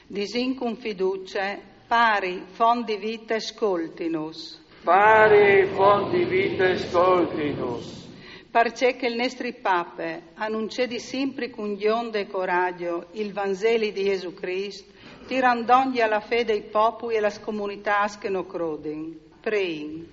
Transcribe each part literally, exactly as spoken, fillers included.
Disin con fiducia, pari fondi vita scoltinus. Pari fondi vita scoltinus. Parce che il nostri pape annunciedi sempre con gionde e coraggio il Vangeli di Gesù Cristo, tirandogli alla fede i popoli e le comunità che non croden. Prein.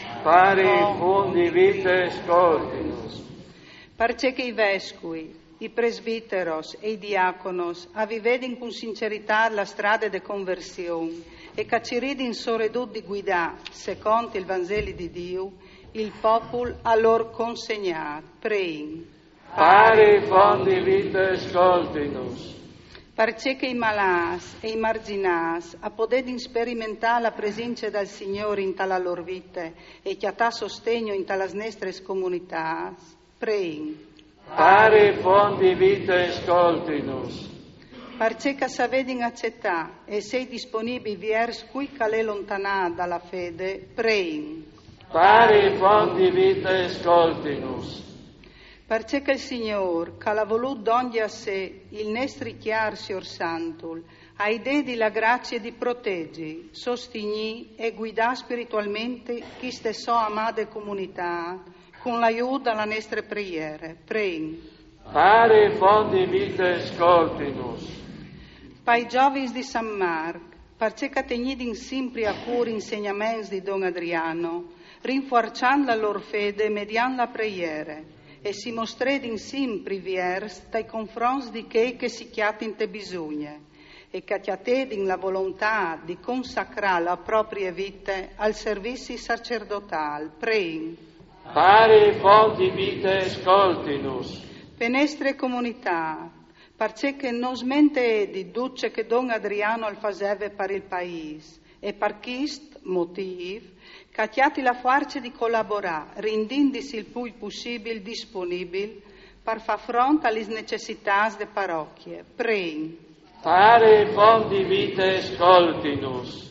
Pari fondi vita scoltinus. Parce che i vescovi, i presbiteros e i diaconos avvivedi con sincerità la strada de conversione e caciridi in soredù di guidà, secondo il Vangeli di Dio, il popolo a loro consegnato. Prein. Pari fondi vita scoltinus. Parce che i malas e i marginals a poter sperimentare la presenza del Signore in tala loro vita e che ha sostegno in talas nostre comunità. Prein. Pari fondi vita scoltinus. Parce che savedin accettà e sei disponibili vers cui calè lontana dalla fede. Prein. Pari fondi vita scoltinus. Parce che il Signore, che l'ha voluto donde a sé il nostro chiar Signor Santul, ha idea di la grazia di proteggi, sostegni e guidare spiritualmente chi stesso amate comunità, con l'aiuto alla nostra preghiera. Prein. Pari fondi vita scoltinus. Pai giovani di San Marco, parce che tegnidi sempre a cuore insegnamenti di Don Adriano, rinforzando la loro fede mediante la preghiera, e si mostredi sempre vers dai confronti di chi che si chiatin te bisogna, e che chiatedin la volontà di consacrare la propria vita al servizio sacerdotale. Prein. Pari fondi vita scoltinus. Per nostre comunità, parce che non smente di duce che Don Adriano al faceva per il paese, e per questo motivo, cacciati la forza di collaborare, rendendisi il più possibile disponibile per far fronte alle necessità delle parrocchie. Prein. Pari fondi vita scoltinus.